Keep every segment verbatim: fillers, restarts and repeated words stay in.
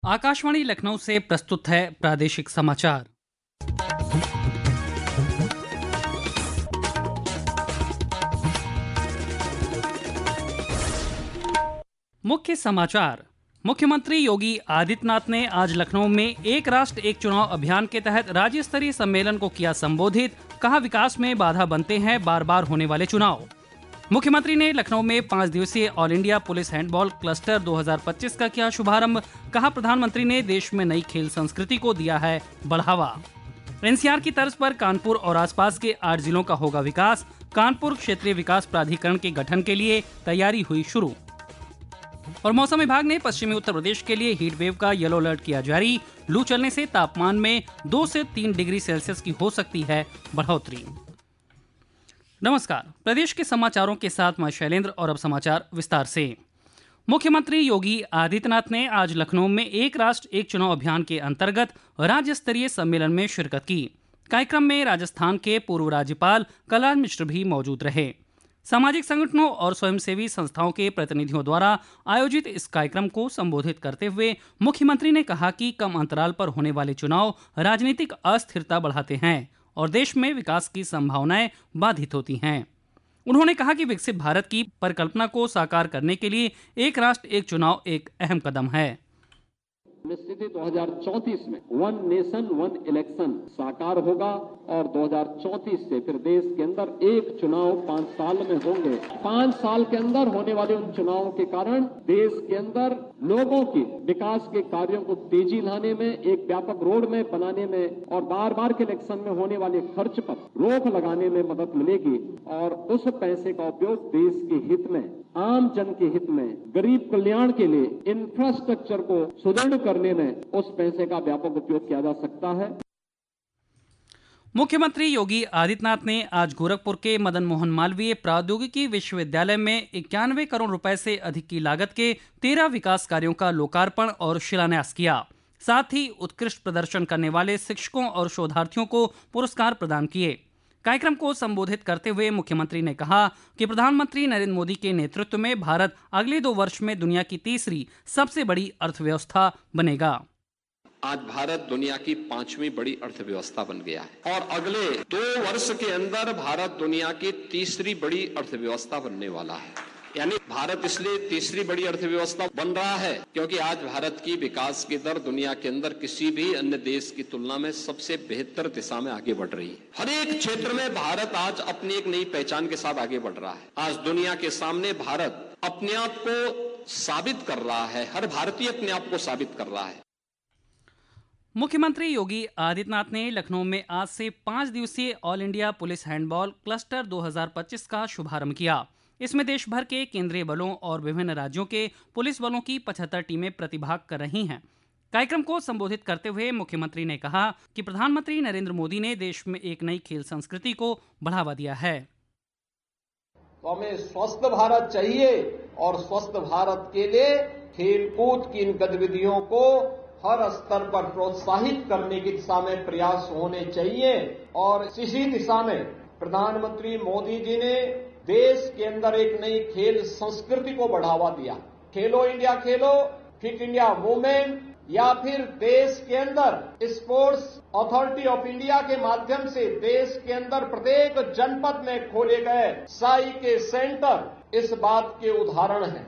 आकाशवाणी लखनऊ से प्रस्तुत है प्रादेशिक समाचार। मुख्य समाचार। मुख्यमंत्री योगी आदित्यनाथ ने आज लखनऊ में एक राष्ट्र एक चुनाव अभियान के तहत राज्य स्तरीय सम्मेलन को किया संबोधित। कहा, विकास में बाधा बनते हैं बार बार होने वाले चुनाव। मुख्यमंत्री ने लखनऊ में पाँच दिवसीय All India police handball cluster दो हज़ार पच्चीस का किया शुभारंभ। कहा, प्रधानमंत्री ने देश में नई खेल संस्कृति को दिया है बढ़ावा। एनसीआर की तर्ज पर कानपुर और आसपास के आठ जिलों का होगा विकास। कानपुर क्षेत्रीय विकास प्राधिकरण के गठन के लिए तैयारी हुई शुरू। और मौसम विभाग ने पश्चिमी उत्तर प्रदेश के लिए हीट वेव का येलो अलर्ट किया जारी। लू चलने से तापमान में दो से तीन डिग्री सेल्सियस की हो सकती है बढ़ोतरी। नमस्कार, प्रदेश के समाचारों के साथ मैं शैलेंद्र और अब समाचार विस्तार से। मुख्यमंत्री योगी आदित्यनाथ ने आज लखनऊ में एक राष्ट्र एक चुनाव अभियान के अंतर्गत राज्य स्तरीय सम्मेलन में शिरकत की। कार्यक्रम में राजस्थान के पूर्व राज्यपाल कलराज मिश्र भी मौजूद रहे। सामाजिक संगठनों और स्वयंसेवी संस्थाओं के प्रतिनिधियों द्वारा आयोजित इस कार्यक्रम को संबोधित करते हुए मुख्यमंत्री ने कहा कि कम अंतराल पर होने वाले चुनाव राजनीतिक अस्थिरता बढ़ाते हैं और देश में विकास की संभावनाएं बाधित होती हैं। उन्होंने कहा कि विकसित भारत की परिकल्पना को साकार करने के लिए एक राष्ट्र एक चुनाव एक अहम कदम है। निश्चित ही दो हज़ार चौंतीस में वन नेशन वन इलेक्शन साकार होगा और दो हज़ार चौंतीस से फिर देश के अंदर एक चुनाव पांच साल में होंगे। पांच साल के अंदर होने वाले उन चुनावों के कारण देश के अंदर लोगों की विकास के कार्यों को तेजी लाने में, एक व्यापक रोड मैप बनाने में और बार बार के इलेक्शन में होने वाले खर्च पर रोक लगाने में मदद मिलेगी और उस पैसे का उपयोग देश के हित में, आम जन के हित में, गरीब कल्याण के लिए, इंफ्रास्ट्रक्चर को सुदृढ़ करने में उस पैसे का व्यापक उपयोग किया जा सकता है। मुख्यमंत्री योगी आदित्यनाथ ने आज गोरखपुर के मदन मोहन मालवीय प्रौद्योगिकी विश्वविद्यालय में इक्यानवे करोड़ रुपए से अधिक की लागत के तेरह विकास कार्यों का लोकार्पण और शिलान्यास किया। साथ ही उत्कृष्ट प्रदर्शन करने वाले शिक्षकों और शोधार्थियों को पुरस्कार प्रदान किए। कार्यक्रम को संबोधित करते हुए मुख्यमंत्री ने कहा कि प्रधानमंत्री नरेंद्र मोदी के नेतृत्व में भारत अगले दो वर्ष में दुनिया की तीसरी सबसे बड़ी अर्थव्यवस्था बनेगा। आज भारत दुनिया की पांचवी बड़ी अर्थव्यवस्था बन गया है और अगले दो वर्ष के अंदर भारत दुनिया की तीसरी बड़ी अर्थव्यवस्था बनने वाला है। यानी भारत इसलिए तीसरी बड़ी अर्थव्यवस्था बन रहा है क्योंकि आज भारत की विकास की दर दुनिया के अंदर किसी भी अन्य देश की तुलना में सबसे बेहतर दिशा में आगे बढ़ रही है। हर एक क्षेत्र में भारत आज अपनी एक नई पहचान के साथ आगे बढ़ रहा है। आज दुनिया के सामने भारत अपने आप को साबित कर रहा है, हर भारतीय अपने आप को साबित कर रहा है। मुख्यमंत्री योगी आदित्यनाथ ने लखनऊ में आज से पाँच दिवसीय All India police handball cluster दो हज़ार पच्चीस का शुभारंभ किया। इसमें देश भर के केंद्रीय बलों और विभिन्न राज्यों के पुलिस बलों की पचहत्तर टीमें प्रतिभाग कर रही हैं। कार्यक्रम को संबोधित करते हुए मुख्यमंत्री ने कहा कि प्रधानमंत्री नरेंद्र मोदी ने देश में एक नई खेल संस्कृति को बढ़ावा दिया है। तो हमें स्वस्थ भारत चाहिए और स्वस्थ भारत के लिए खेल कूद की इन गतिविधियों को हर स्तर पर प्रोत्साहित करने की दिशा में प्रयास होने चाहिए और इसी दिशा में प्रधानमंत्री मोदी जी ने देश के अंदर एक नई खेल संस्कृति को बढ़ावा दिया। खेलो इंडिया खेलो, फिट इंडिया मूवमेंट या फिर देश के अंदर स्पोर्ट्स अथॉरिटी ऑफ इंडिया के माध्यम से देश के अंदर प्रत्येक जनपद में खोले गए साई के सेंटर इस बात के उदाहरण हैं।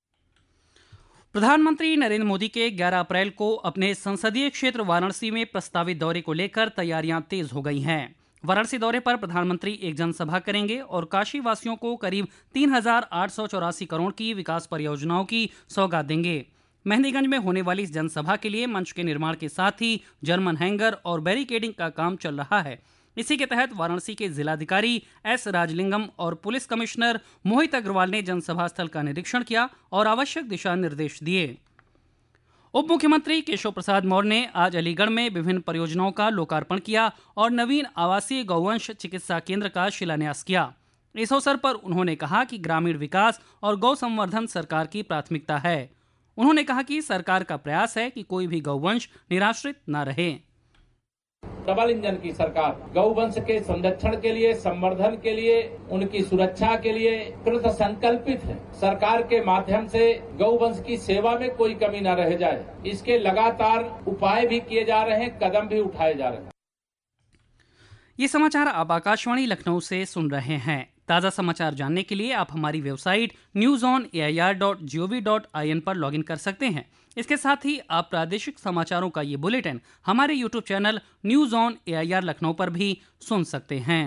प्रधानमंत्री नरेंद्र मोदी के ग्यारह अप्रैल को अपने संसदीय क्षेत्र वाराणसी में प्रस्तावित दौरे को लेकर तैयारियां तेज हो गई हैं। वाराणसी दौरे पर प्रधानमंत्री एक जनसभा करेंगे और काशी वासियों को करीब तीन हजार आठ सौ चौरासी करोड़ की विकास परियोजनाओं की सौगात देंगे। मेहंदीगंज में होने वाली इस जनसभा के लिए मंच के निर्माण के साथ ही जर्मन हैंगर और बैरिकेडिंग का काम चल रहा है। इसी के तहत वाराणसी के जिलाधिकारी एस राजलिंगम और पुलिस कमिश्नर मोहित अग्रवाल ने जनसभा स्थल का निरीक्षण किया और आवश्यक दिशा निर्देश दिए। उप मुख्यमंत्री केशव प्रसाद मौर्य ने आज अलीगढ़ में विभिन्न परियोजनाओं का लोकार्पण किया और नवीन आवासीय गौवंश चिकित्सा केंद्र का शिलान्यास किया। इस अवसर पर उन्होंने कहा कि ग्रामीण विकास और गौ संवर्धन सरकार की प्राथमिकता है। उन्होंने कहा कि सरकार का प्रयास है कि कोई भी गौवंश निराश्रित न रहे। डबल इंजन की सरकार गौवंश के संरक्षण के लिए, संवर्धन के लिए, उनकी सुरक्षा के लिए कृत संकल्पित है। सरकार के माध्यम से गौवंश की सेवा में कोई कमी न रह जाए, इसके लगातार उपाय भी किए जा रहे हैं, कदम भी उठाए जा रहे हैं। ये समाचार आप आकाशवाणी लखनऊ से सुन रहे हैं। ताज़ा समाचार जानने के लिए आप हमारी website news on A I R dot G O V dot I N पर लॉगिन कर सकते हैं। इसके साथ ही आप प्रादेशिक समाचारों का ये बुलेटिन हमारे YouTube channel news on A I R Lucknow पर भी सुन सकते हैं।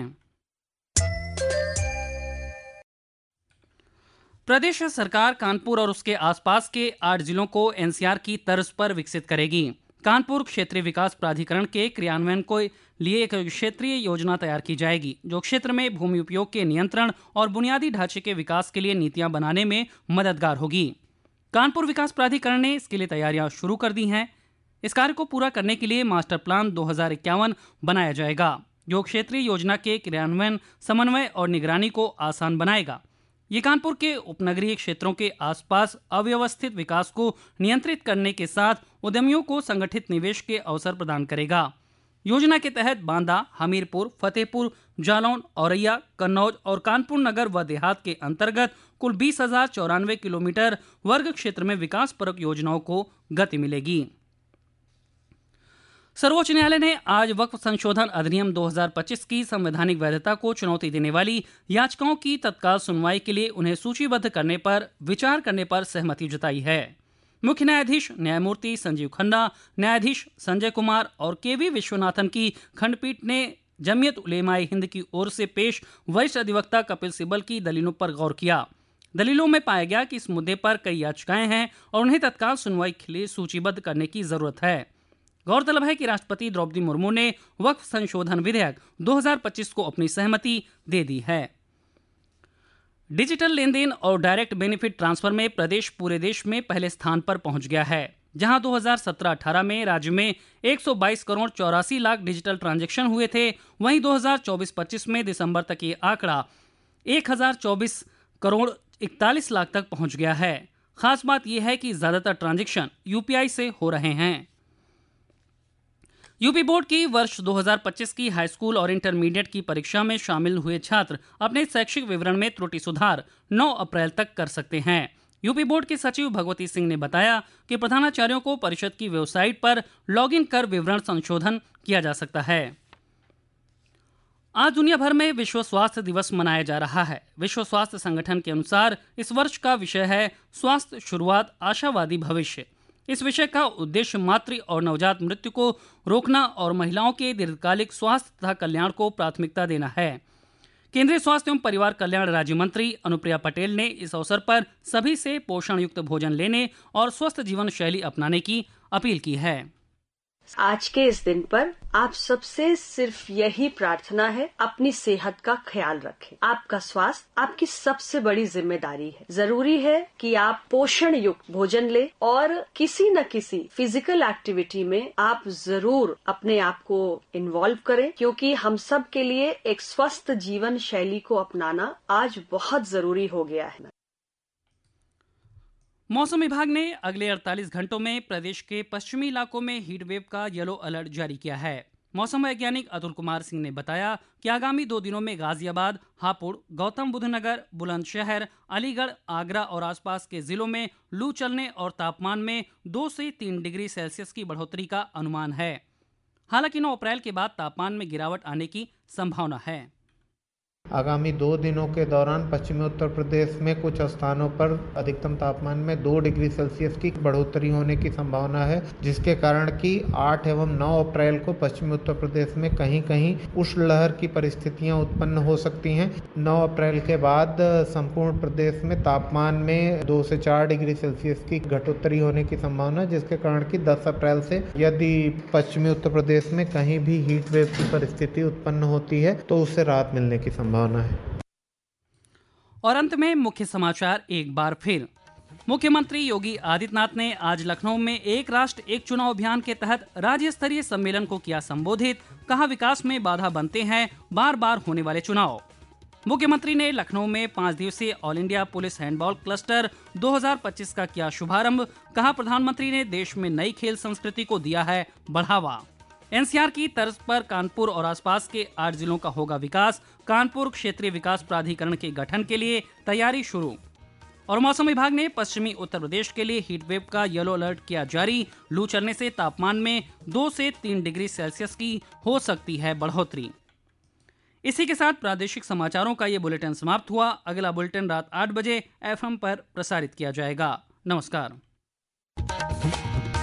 प्रदेश सरकार कानपुर और उसके आसपास के आठ जिलों को एन सी आर की तर्ज पर विकसित करेगी। कानपुर क्षेत्रीय विकास प्राधिकरण के क्रियान्वयन को लिए एक क्षेत्रीय योजना तैयार की जाएगी, जो क्षेत्र में भूमि उपयोग के नियंत्रण और बुनियादी ढांचे के विकास के लिए नीतियां बनाने में मददगार होगी। कानपुर विकास प्राधिकरण ने इसके लिए तैयारियां शुरू कर दी हैं। इस कार्य को पूरा करने के लिए मास्टर प्लान दो हज़ार इक्यावन बनाया जाएगा, जो क्षेत्रीय योजना के क्रियान्वयन, समन्वय और निगरानी को आसान बनाएगा। ये कानपुर के उपनगरीय क्षेत्रों के आसपास अव्यवस्थित विकास को नियंत्रित करने के साथ उद्यमियों को संगठित निवेश के अवसर प्रदान करेगा। योजना के तहत बांदा, हमीरपुर, फतेहपुर, जालौन, औरैया, कन्नौज और कानपुर नगर व देहात के अंतर्गत कुल बीस हजार चौरानवे किलोमीटर वर्ग क्षेत्र में विकास परक योजनाओं को गति मिलेगी। सर्वोच्च न्यायालय ने आज वक्फ संशोधन अधिनियम दो हज़ार पच्चीस की संवैधानिक वैधता को चुनौती देने वाली याचिकाओं की तत्काल सुनवाई के लिए उन्हें सूचीबद्ध करने पर विचार करने पर सहमति जताई है। मुख्य न्यायाधीश न्यायमूर्ति संजीव खन्ना, न्यायाधीश संजय कुमार और के वी विश्वनाथन की खंडपीठ ने जमीयत उलेमाए हिंद की ओर से पेश वरिष्ठ अधिवक्ता कपिल सिब्बल की दलीलों पर गौर किया। दलीलों में पाया गया कि इस मुद्दे पर कई याचिकाएं हैं और उन्हें तत्काल सुनवाई के लिए सूचीबद्ध करने की जरूरत है। गौरतलब है कि राष्ट्रपति द्रौपदी मुर्मू ने वक्फ संशोधन विधेयक दो हज़ार पच्चीस को अपनी सहमति दे दी है। डिजिटल लेन देन और डायरेक्ट बेनिफिट ट्रांसफर में प्रदेश पूरे देश में पहले स्थान पर पहुंच गया है, जहां दो हज़ार सत्रह अठारह में राज्य में एक सौ बाईस करोड़ चौरासी लाख डिजिटल ट्रांजैक्शन हुए थे। वहीं दो हज़ार चौबीस पच्चीस में दिसंबर तक ये आंकड़ा एक हजार चौबीस करोड़ इकतालीस लाख तक पहुंच गया है। खास बात यह है कि ज्यादातर ट्रांजैक्शन यू पी आई से हो रहे हैं। यूपी बोर्ड की वर्ष दो हज़ार पच्चीस की हाई स्कूल और इंटरमीडिएट की परीक्षा में शामिल हुए छात्र अपने शैक्षिक विवरण में त्रुटि सुधार नौ अप्रैल तक कर सकते हैं। यूपी बोर्ड के सचिव भगवती सिंह ने बताया कि प्रधानाचार्यों को परिषद की वेबसाइट पर लॉगिन कर विवरण संशोधन किया जा सकता है। आज दुनिया भर में विश्व स्वास्थ्य दिवस मनाया जा रहा है। विश्व स्वास्थ्य संगठन के अनुसार इस वर्ष का विषय है स्वास्थ्य शुरुआत, आशावादी भविष्य। इस विषय का उद्देश्य मातृ और नवजात मृत्यु को रोकना और महिलाओं के दीर्घकालिक स्वास्थ्य तथा कल्याण को प्राथमिकता देना है। केंद्रीय स्वास्थ्य एवं परिवार कल्याण राज्य मंत्री अनुप्रिया पटेल ने इस अवसर पर सभी से पोषण युक्त भोजन लेने और स्वस्थ जीवन शैली अपनाने की अपील की है। आज के इस दिन पर आप सबसे सिर्फ यही प्रार्थना है, अपनी सेहत का ख्याल रखें। आपका स्वास्थ्य आपकी सबसे बड़ी जिम्मेदारी है। जरूरी है कि आप पोषण युक्त भोजन लें और किसी न किसी फिजिकल एक्टिविटी में आप जरूर अपने आप को इन्वॉल्व करें, क्योंकि हम सब के लिए एक स्वस्थ जीवन शैली को अपनाना आज बहुत जरूरी हो गया है। मौसम विभाग ने अगले अड़तालीस घंटों में प्रदेश के पश्चिमी इलाकों में हीट वेव का येलो अलर्ट जारी किया है। मौसम वैज्ञानिक अतुल कुमार सिंह ने बताया कि आगामी दो दिनों में गाजियाबाद, हापुड़, गौतम बुद्ध नगर, बुलंदशहर, अलीगढ़, आगरा और आसपास के जिलों में लू चलने और तापमान में दो से तीन डिग्री सेल्सियस की बढ़ोतरी का अनुमान है। हालांकि नौ अप्रैल के बाद तापमान में गिरावट आने की संभावना है। आगामी दो दिनों के दौरान पश्चिमी उत्तर प्रदेश में कुछ स्थानों पर अधिकतम तापमान में दो डिग्री सेल्सियस की बढ़ोतरी होने की संभावना है, जिसके कारण कि आठ एवं नौ अप्रैल को पश्चिमी उत्तर प्रदेश में कहीं कहीं उष्णलहर की परिस्थितियां उत्पन्न हो सकती हैं। नौ अप्रैल के बाद संपूर्ण प्रदेश में तापमान में दो से चार डिग्री सेल्सियस की घटोत्तरी होने की संभावना है, जिसके कारण कि दस अप्रैल से यदि पश्चिमी उत्तर प्रदेश में कहीं भी हीट वेव की परिस्थिति उत्पन्न होती है तो उससे राहत मिलने की संभावना है। और अंत में मुख्य समाचार एक बार फिर। मुख्यमंत्री योगी आदित्यनाथ ने आज लखनऊ में एक राष्ट्र एक चुनाव अभियान के तहत राज्य स्तरीय सम्मेलन को किया संबोधित। कहा, विकास में बाधा बनते हैं बार बार होने वाले चुनाव। मुख्यमंत्री ने लखनऊ में पांच दिवसीय All India police handball cluster दो हज़ार पच्चीस का किया शुभारंभ। कहा, प्रधानमंत्री ने देश में नई खेल संस्कृति को दिया है बढ़ावा। एनसीआर की तर्ज पर कानपुर और आसपास के आठ जिलों का होगा विकास। कानपुर क्षेत्रीय विकास प्राधिकरण के गठन के लिए तैयारी शुरू। और मौसम विभाग ने पश्चिमी उत्तर प्रदेश के लिए हीट वेव का येलो अलर्ट किया जारी। लू चलने से तापमान में दो से तीन डिग्री सेल्सियस की हो सकती है बढ़ोतरी। इसी के साथ प्रादेशिक समाचारों का ये बुलेटिन समाप्त हुआ। अगला बुलेटिन रात आठ बजे एफएम पर प्रसारित किया जाएगा। नमस्कार।